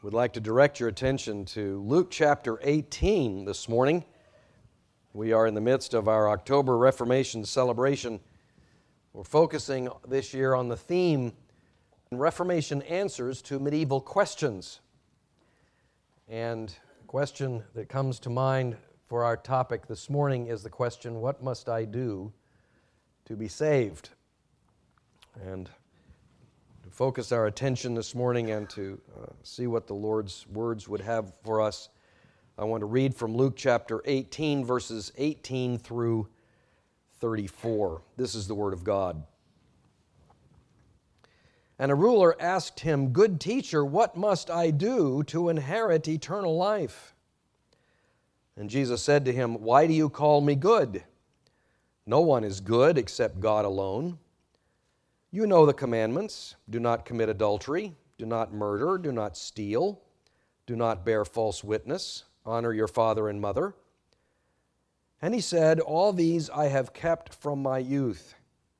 Would like to direct your attention to Luke chapter 18 this morning. We are in the midst of our October Reformation celebration. We're focusing this year on the theme Reformation Answers to Medieval Questions. And the question that comes to mind for our topic this morning is the question, what must I do to be saved? And to focus our attention this morning and to see what the Lord's words would have for us, I want to read from Luke chapter 18, verses 18 through 34. This is the Word of God. And a ruler asked him, "Good teacher, what must I do to inherit eternal life?" And Jesus said to him, "Why do you call me good? No one is good except God alone. You know the commandments. Do not commit adultery. Do not murder. Do not steal. Do not bear false witness. Honor your father and mother." And he said, "All these I have kept from my youth."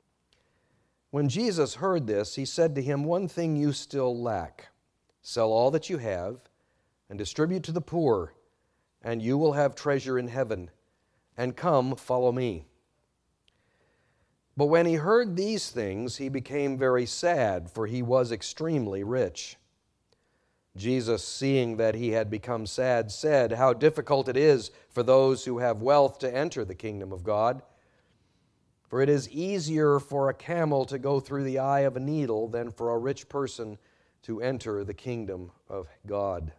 When Jesus heard this, he said to him, "One thing you still lack. Sell all that you have and distribute to the poor, and you will have treasure in heaven. And come, follow me." But when he heard these things, he became very sad, for he was extremely rich. Jesus, seeing that he had become sad, said, "How difficult it is for those who have wealth to enter the kingdom of God. For it is easier for a camel to go through the eye of a needle than for a rich person to enter the kingdom of God."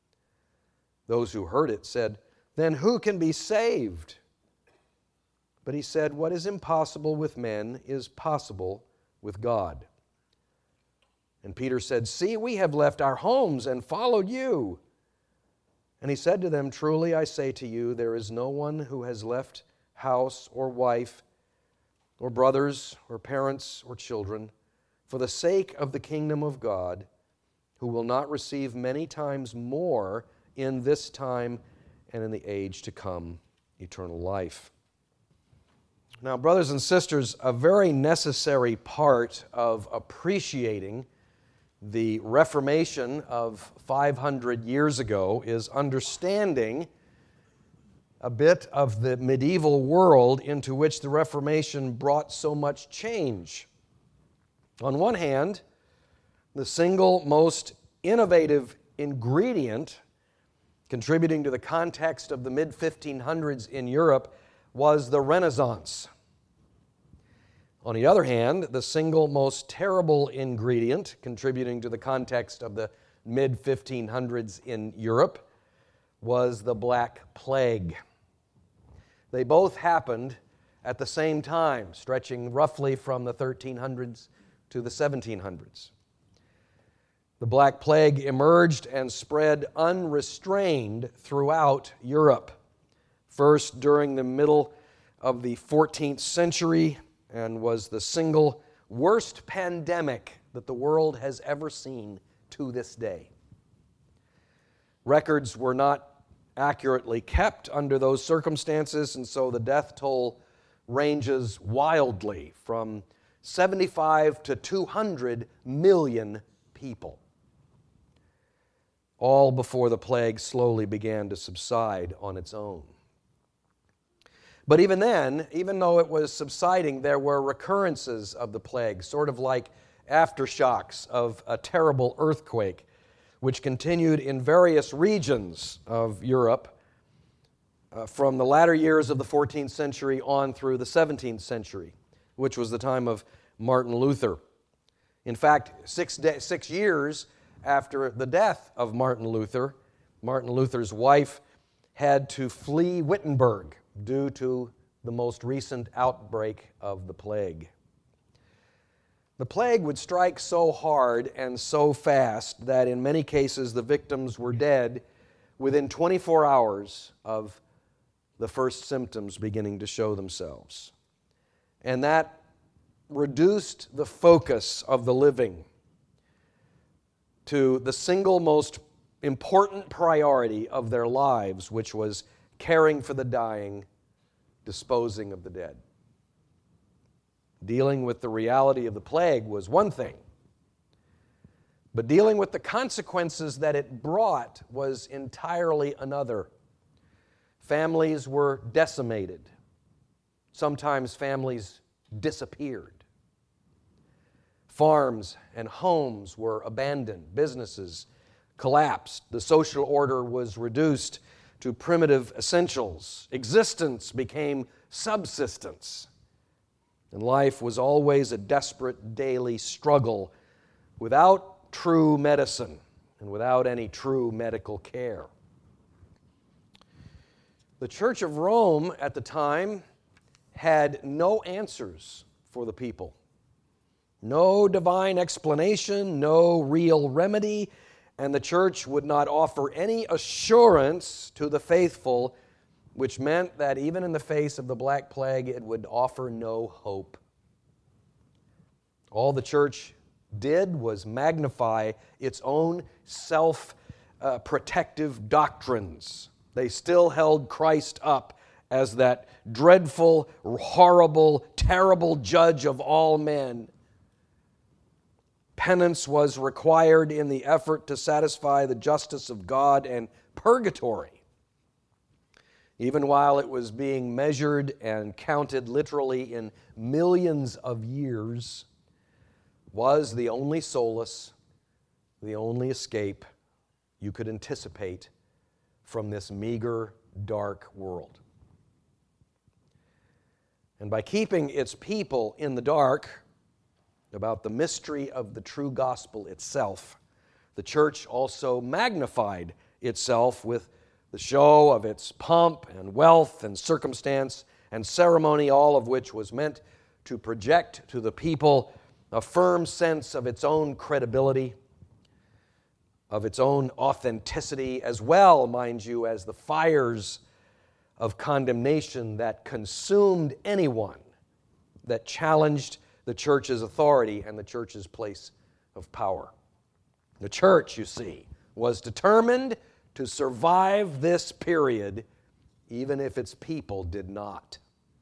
Those who heard it said, "Then who can be saved?" But he said, "What is impossible with men is possible with God." And Peter said, "See, we have left our homes and followed you." And he said to them, "Truly I say to you, there is no one who has left house or wife or brothers or parents or children for the sake of the kingdom of God who will not receive many times more in this time and in the age to come eternal life." Now, brothers and sisters, a very necessary part of appreciating the Reformation of 500 years ago is understanding a bit of the medieval world into which the Reformation brought so much change. On one hand, the single most innovative ingredient contributing to the context of the mid-1500s in Europe was the Renaissance. On the other hand, the single most terrible ingredient contributing to the context of the mid-1500s in Europe was the Black Plague. They both happened at the same time, stretching roughly from the 1300s to the 1700s. The Black Plague emerged and spread unrestrained throughout Europe, first during the middle of the 14th century, and was the single worst pandemic that the world has ever seen to this day. Records were not accurately kept under those circumstances, and so the death toll ranges wildly from 75 to 200 million people, all before the plague slowly began to subside on its own. But even then, even though it was subsiding, there were recurrences of the plague, sort of like aftershocks of a terrible earthquake, which continued in various regions of Europe from the latter years of the 14th century on through the 17th century, which was the time of Martin Luther. In fact, 6 years after the death of Martin Luther's wife had to flee Wittenberg due to the most recent outbreak of the plague. The plague would strike so hard and so fast that in many cases the victims were dead within 24 hours of the first symptoms beginning to show themselves. And that reduced the focus of the living to the single most important priority of their lives, which was caring for the dying, disposing of the dead. Dealing with the reality of the plague was one thing, But dealing with the consequences that it brought was entirely another. Families were decimated. Sometimes families disappeared. Farms and homes were abandoned. Businesses collapsed. The social order was reduced to primitive essentials. Existence became subsistence. And life was always a desperate daily struggle without true medicine and without any true medical care. The Church of Rome at the time had no answers for the people. No divine explanation, no real remedy, and the church would not offer any assurance to the faithful, which meant that even in the face of the Black Plague, it would offer no hope. All the church did was magnify its own self-protective doctrines. They still held Christ up as that dreadful, horrible, terrible judge of all men. Penance was required in the effort to satisfy the justice of God, and purgatory, even while it was being measured and counted literally in millions of years, was the only solace, the only escape you could anticipate from this meager, dark world. And by keeping its people in the dark about the mystery of the true gospel itself, the church also magnified itself with the show of its pomp and wealth and circumstance and ceremony, all of which was meant to project to the people a firm sense of its own credibility, of its own authenticity, as well, mind you, as the fires of condemnation that consumed anyone that challenged the church's authority and the church's place of power. The church, you see, was determined to survive this period, even if its people did not.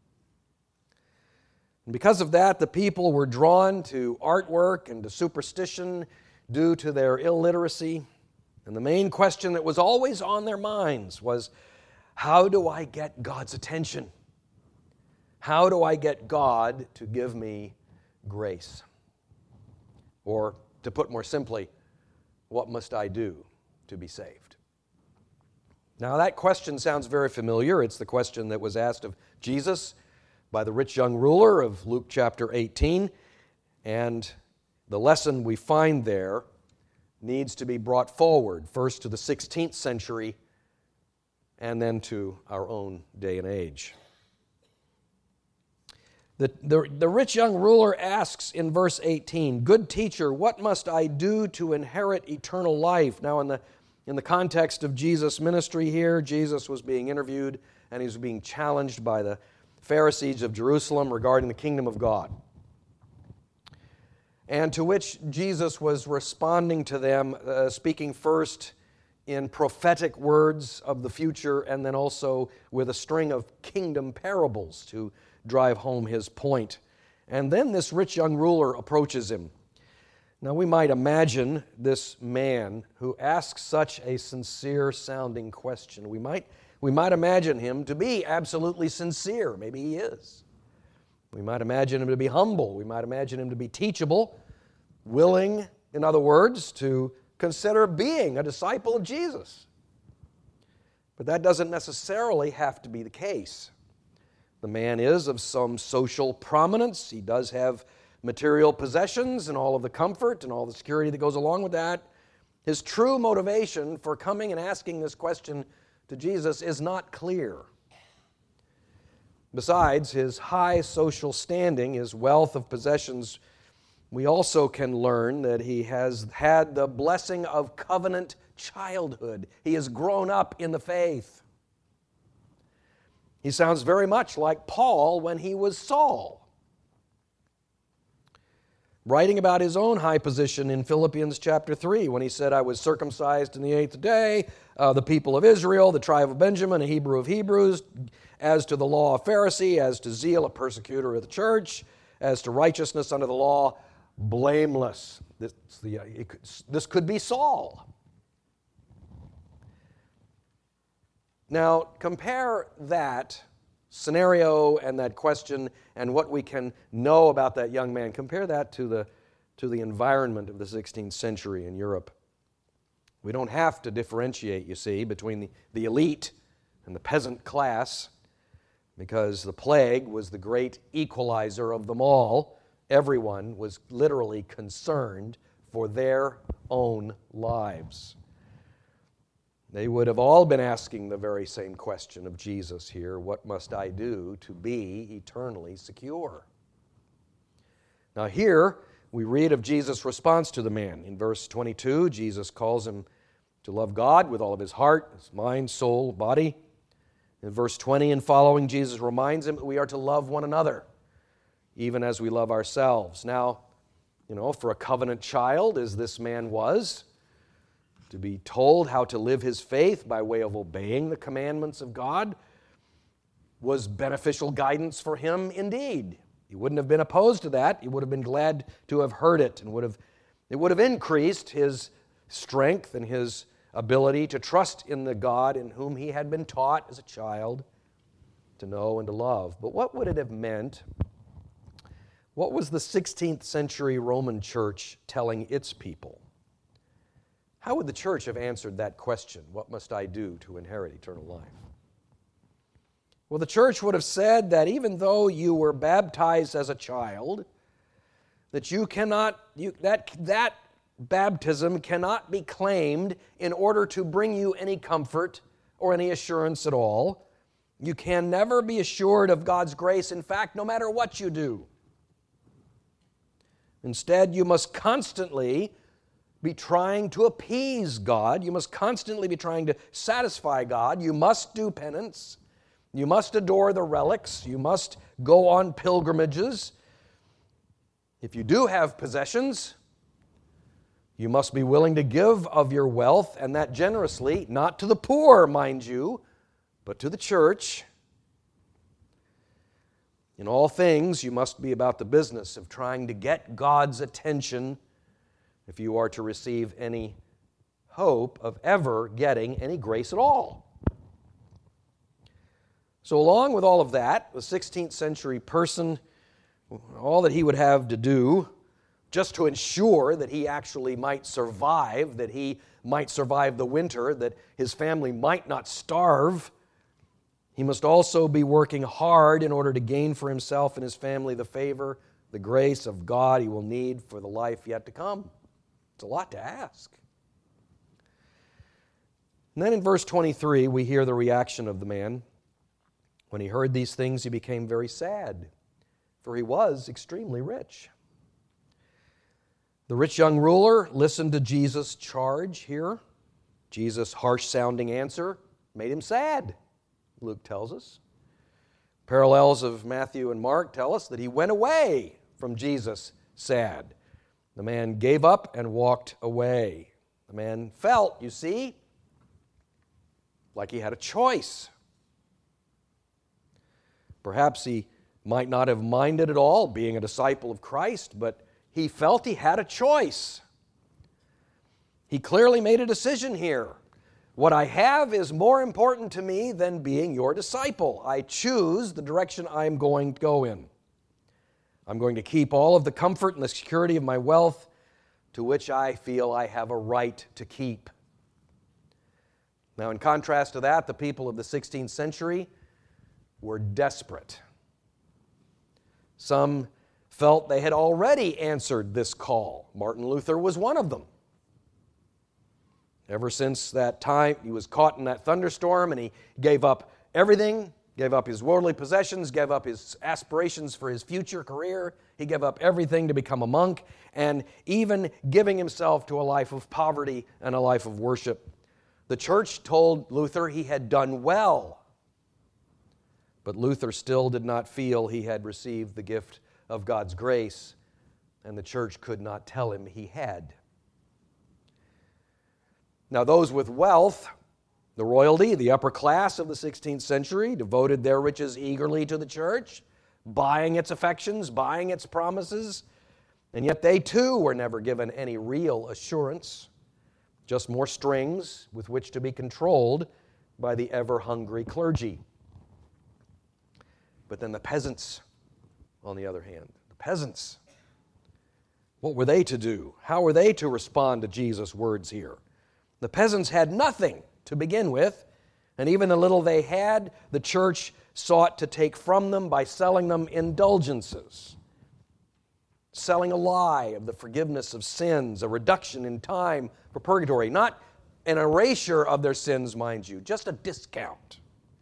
And because of that, the people were drawn to artwork and to superstition due to their illiteracy. And the main question that was always on their minds was, how do I get God's attention? How do I get God to give me grace? Or, to put more simply, what must I do to be saved? Now, that question sounds very familiar. It's the question that was asked of Jesus by the rich young ruler of Luke chapter 18. And the lesson we find there needs to be brought forward, first to the 16th century and then to our own day and age. The rich young ruler asks in verse 18, "Good teacher, what must I do to inherit eternal life?" Now, in the context of Jesus' ministry here, Jesus was being interviewed and he was being challenged by the Pharisees of Jerusalem regarding the kingdom of God. And to which Jesus was responding to them, speaking first in prophetic words of the future and then also with a string of kingdom parables to drive home his point. And then this rich young ruler approaches him. Now we might imagine this man who asks such a sincere-sounding question. We might imagine him to be absolutely sincere. Maybe he is. We might imagine him to be humble. We might imagine him to be teachable, willing, in other words, to consider being a disciple of Jesus. But that doesn't necessarily have to be the case. The man is of some social prominence. He does have material possessions and all of the comfort and all the security that goes along with that. His true motivation for coming and asking this question to Jesus is not clear. Besides his high social standing, his wealth of possessions, we also can learn that he has had the blessing of covenant childhood. He has grown up in the faith. He sounds very much like Paul when he was Saul, writing about his own high position in Philippians chapter 3 when he said, "I was circumcised in the 8th day, the people of Israel, the tribe of Benjamin, a Hebrew of Hebrews, as to the law, a Pharisee, as to zeal, a persecutor of the church, as to righteousness under the law, blameless. This could be Saul. Now, compare that scenario and that question and what we can know about that young man. Compare that to the environment of the 16th century in Europe. We don't have to differentiate, you see, between the elite and the peasant class, because the plague was the great equalizer of them all. Everyone was literally concerned for their own lives. They would have all been asking the very same question of Jesus here: what must I do to be eternally secure? Now here we read of Jesus' response to the man. In verse 22, Jesus calls him to love God with all of his heart, his mind, soul, body. In verse 20 and following, Jesus reminds him that we are to love one another, even as we love ourselves. Now, for a covenant child, as this man was, to be told how to live his faith by way of obeying the commandments of God was beneficial guidance for him indeed. He wouldn't have been opposed to that. He would have been glad to have heard it, and it would have increased his strength and his ability to trust in the God in whom he had been taught as a child to know and to love. But what would it have meant? What was the 16th century Roman church telling its people? How would the church have answered that question? What must I do to inherit eternal life? Well, the church would have said that even though you were baptized as a child, that that baptism cannot be claimed in order to bring you any comfort or any assurance at all. You can never be assured of God's grace, in fact, no matter what you do. Instead, you must constantly be trying to appease God. You must constantly be trying to satisfy God. You must do penance. You must adore the relics. You must go on pilgrimages. If you do have possessions, you must be willing to give of your wealth, and that generously, not to the poor, mind you, but to the church. In all things, you must be about the business of trying to get God's attention if you are to receive any hope of ever getting any grace at all. So along with all of that, the 16th century person, all that he would have to do just to ensure that he actually might survive, that he might survive the winter, that his family might not starve, he must also be working hard in order to gain for himself and his family the favor, the grace of God he will need for the life yet to come. It's a lot to ask. And then in verse 23, we hear the reaction of the man. When he heard these things, he became very sad, for he was extremely rich. The rich young ruler listened to Jesus' charge here. Jesus' harsh-sounding answer made him sad, Luke tells us. Parallels of Matthew and Mark tell us that he went away from Jesus sad. The man gave up and walked away. The man felt, you see, like he had a choice. Perhaps he might not have minded at all being a disciple of Christ, but he felt he had a choice. He clearly made a decision here. What I have is more important to me than being your disciple. I choose the direction I'm going to go in. I'm going to keep all of the comfort and the security of my wealth, to which I feel I have a right to keep. Now, in contrast to that, the people of the 16th century were desperate. Some felt they had already answered this call. Martin Luther was one of them. Ever since that time, he was caught in that thunderstorm and he gave up everything, gave up his worldly possessions, gave up his aspirations for his future career. He gave up everything to become a monk, and even giving himself to a life of poverty and a life of worship. The church told Luther he had done well, but Luther still did not feel he had received the gift of God's grace, and the church could not tell him he had. Now, those with wealth, the royalty, the upper class of the 16th century, devoted their riches eagerly to the church, buying its affections, buying its promises, And yet they too were never given any real assurance, just more strings with which to be controlled by the ever-hungry clergy. But then the peasants, on the other hand, the peasants, what were they to do? How were they to respond to Jesus' words here? The peasants had nothing to begin with, and even the little they had, the church sought to take from them by selling them indulgences, selling a lie of the forgiveness of sins, a reduction in time for purgatory, not an erasure of their sins, mind you, just a discount,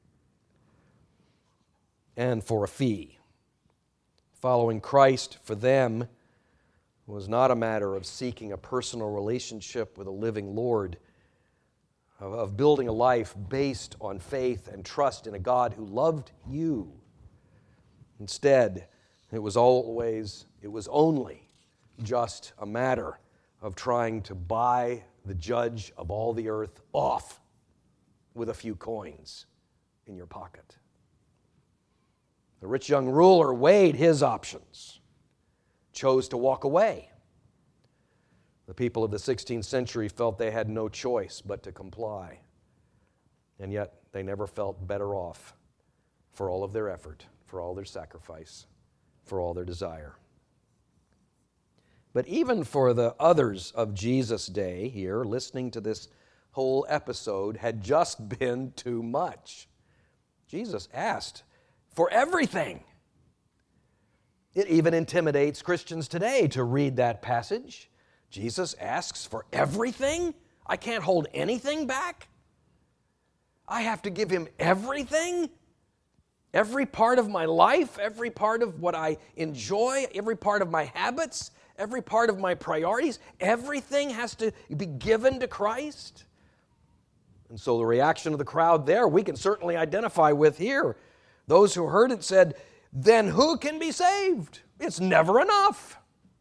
and for a fee. Following Christ for them was not a matter of seeking a personal relationship with a living Lord, of building a life based on faith and trust in a God who loved you. Instead, it was only just a matter of trying to buy the judge of all the earth off with a few coins in your pocket. The rich young ruler weighed his options, chose to walk away. The people of the 16th century felt they had no choice but to comply, and yet they never felt better off for all of their effort, for all their sacrifice, for all their desire. But even for the others of Jesus' day here, listening to this whole episode had just been too much. Jesus asked for everything. It even intimidates Christians today to read that passage. Jesus asks for everything? I can't hold anything back? I have to give him everything? Every part of my life, every part of what I enjoy, every part of my habits, every part of my priorities, everything has to be given to Christ? And so the reaction of the crowd there, we can certainly identify with here. Those who heard it said, then who can be saved? It's never enough.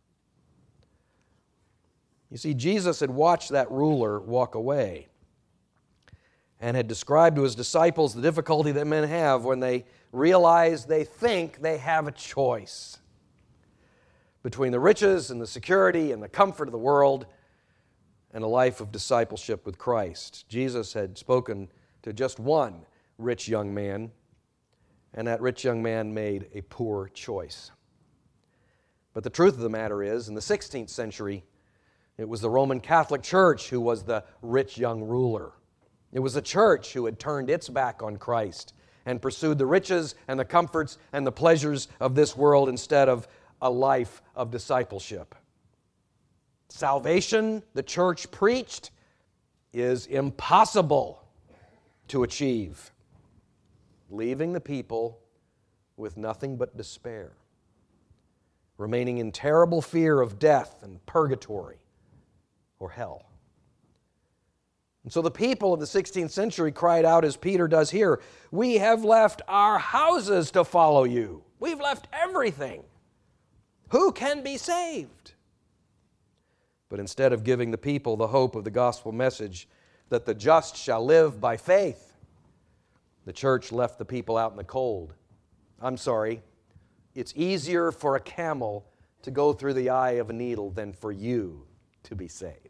You see, Jesus had watched that ruler walk away and had described to his disciples the difficulty that men have when they realize they think they have a choice between the riches and the security and the comfort of the world and a life of discipleship with Christ. Jesus had spoken to just one rich young man, and that rich young man made a poor choice. But the truth of the matter is, in the 16th century, it was the Roman Catholic Church who was the rich young ruler. It was the church who had turned its back on Christ and pursued the riches and the comforts and the pleasures of this world instead of a life of discipleship. Salvation, the church preached, is impossible to achieve, leaving the people with nothing but despair, remaining in terrible fear of death and purgatory or hell. And so the people of the 16th century cried out as Peter does here, "We have left our houses to follow you. We've left everything. Who can be saved?" But instead of giving the people the hope of the gospel message that the just shall live by faith, the church left the people out in the cold. I'm sorry, it's easier for a camel to go through the eye of a needle than for you to be saved.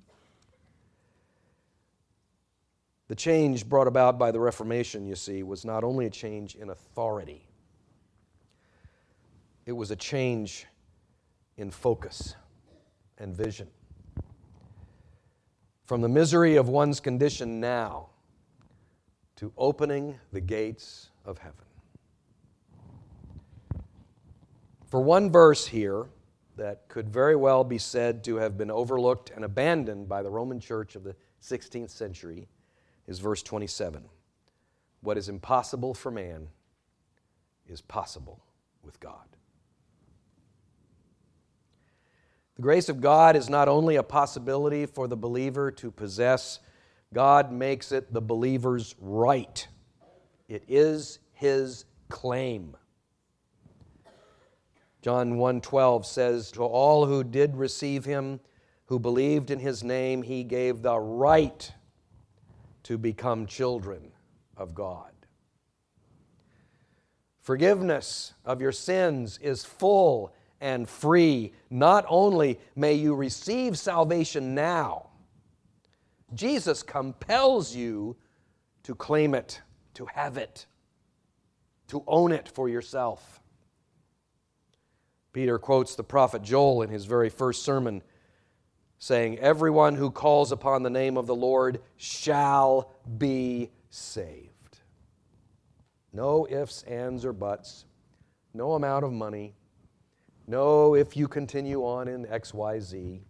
The change brought about by the Reformation, you see, was not only a change in authority, it was a change in focus and vision. From the misery of one's condition now to opening the gates of heaven. For one verse here that could very well be said to have been overlooked and abandoned by the Roman Church of the 16th century is verse 27. What is impossible for man is possible with God. The grace of God is not only a possibility for the believer to possess, God makes it the believer's right. It is his claim. John 1:12 says, "To all who did receive him, who believed in his name, he gave the right to become children of God." Forgiveness of your sins is full and free. Not only may you receive salvation now, Jesus compels you to claim it, to have it, to own it for yourself. Peter quotes the prophet Joel in his very first sermon, saying, "Everyone who calls upon the name of the Lord shall be saved." No ifs, ands, or buts. No amount of money. No, if you continue on in XYZ,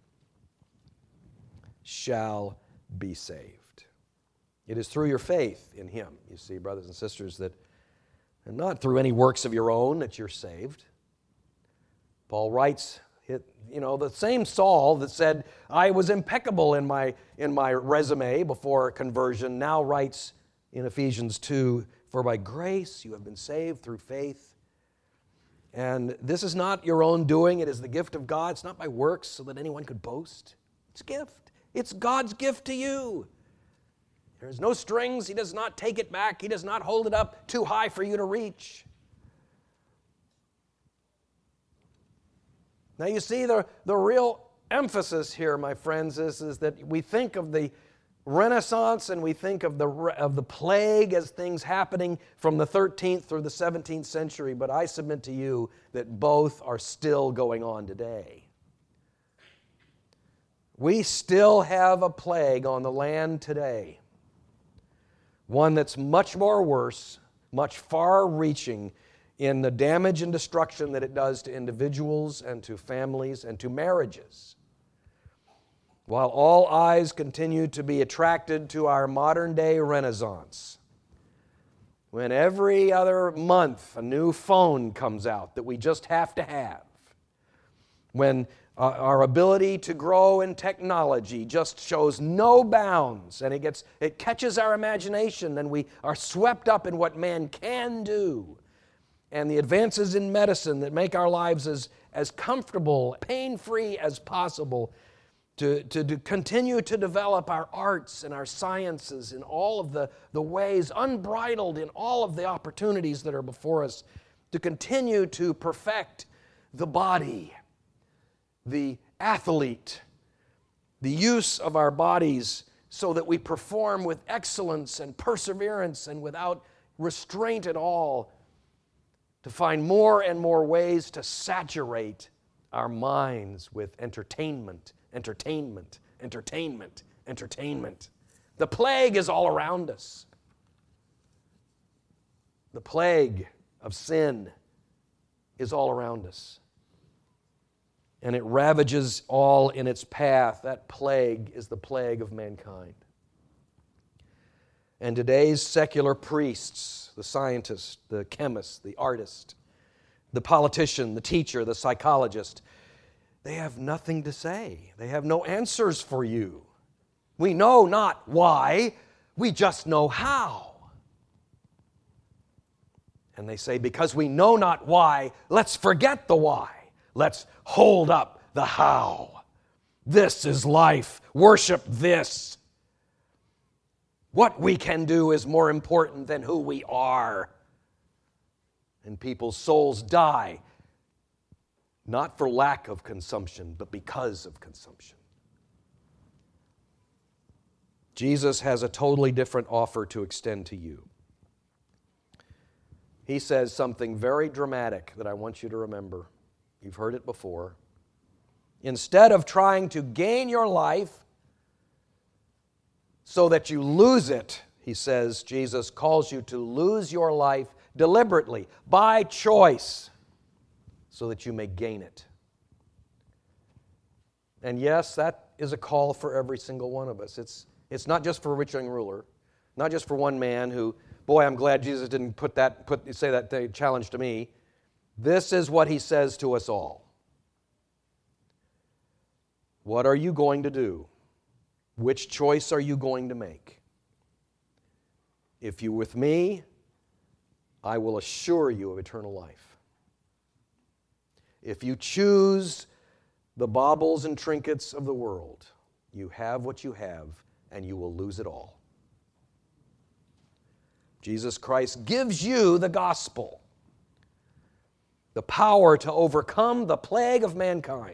shall be saved. It is through your faith in Him, you see, brothers and sisters, that, and not through any works of your own, that you're saved. Paul writes, the same Saul that said, I was impeccable in my resume before conversion, now writes in Ephesians 2, "For by grace you have been saved through faith. And this is not your own doing, it is the gift of God. It's not by works so that anyone could boast. It's a gift. It's God's gift to you. There's no strings. He does not take it back. He does not hold it up too high for you to reach." Now you see the real emphasis here, my friends, is that we think of the Renaissance and we think of the plague as things happening from the 13th through the 17th century, but I submit to you that both are still going on today. We still have a plague on the land today, one that's much more worse, much far-reaching in the damage and destruction that it does to individuals and to families and to marriages. While all eyes continue to be attracted to our modern-day Renaissance, when every other month a new phone comes out that we just have to have, when our ability to grow in technology just shows no bounds, and it catches our imagination, and we are swept up in what man can do, and the advances in medicine that make our lives as comfortable, pain-free as possible, to continue to develop our arts and our sciences in all of the ways, unbridled in all of the opportunities that are before us, to continue to perfect the body, the athlete, the use of our bodies so that we perform with excellence and perseverance and without restraint at all, to find more and more ways to saturate our minds with entertainment. The plague is all around us. The plague of sin is all around us. And it ravages all in its path. That plague is the plague of mankind. And today's secular priests, the scientist, the chemist, the artist, the politician, the teacher, the psychologist, they have nothing to say. They have no answers for you. We know not why, we just know how. And they say, because we know not why, let's forget the why. Let's hold up the how. This is life. Worship this. What we can do is more important than who we are. And people's souls die, not for lack of consumption, but because of consumption. Jesus has a totally different offer to extend to you. He says something very dramatic that I want you to remember. You've heard it before. Instead of trying to gain your life so that you lose it, he says, Jesus calls you to lose your life deliberately, by choice, so that you may gain it. And yes, that is a call for every single one of us. It's not just for a rich young ruler, not just for one man who, boy, I'm glad Jesus didn't say that challenge to me. This is what he says to us all. What are you going to do? Which choice are you going to make? If you're with me, I will assure you of eternal life. If you choose the baubles and trinkets of the world, you have what you have, and you will lose it all. Jesus Christ gives you the gospel the power to overcome the plague of mankind.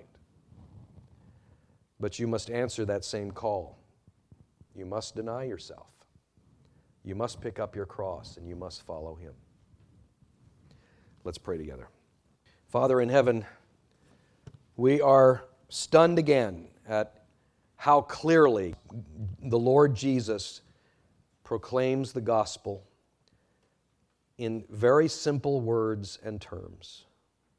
But you must answer that same call. You must deny yourself. You must pick up your cross, and you must follow Him. Let's pray together. Father in heaven, we are stunned again at how clearly the Lord Jesus proclaims the gospel in very simple words and terms.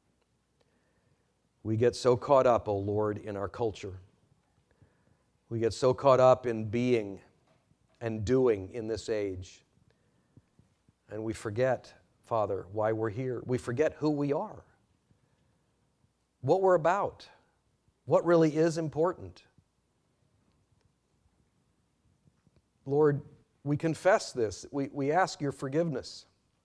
We get so caught up, O Lord, in our culture. We get so caught up in being and doing in this age. And we forget, Father, why we're here. We forget who we are, what we're about, what really is important. Lord, we confess this. We ask your forgiveness.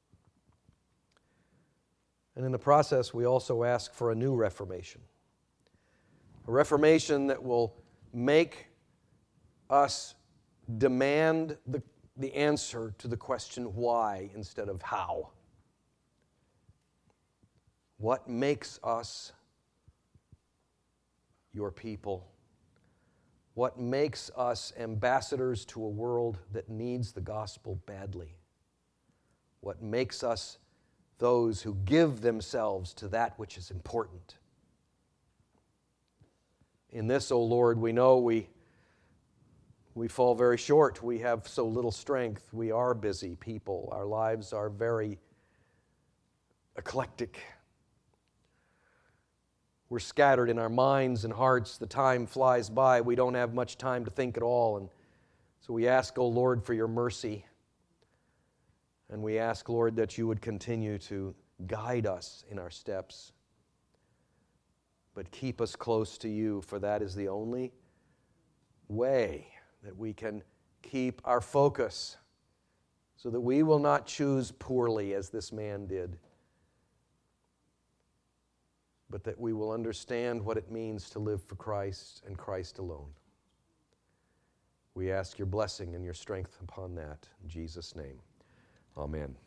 And in the process, we also ask for a new reformation. A reformation that will make us demand the answer to the question why instead of how. What makes us your people? What makes us ambassadors to a world that needs the gospel badly? What makes us those who give themselves to that which is important? In this, O Lord, we know we fall very short. We have so little strength. We are busy people. Our lives are very eclectic. We're scattered in our minds and hearts. The time flies by. We don't have much time to think at all. And so we ask, O Lord, for your mercy. And we ask, Lord, that you would continue to guide us in our steps. But keep us close to you, for that is the only way that we can keep our focus so that we will not choose poorly as this man did, but that we will understand what it means to live for Christ and Christ alone. We ask your blessing and your strength upon that. In Jesus' name, amen.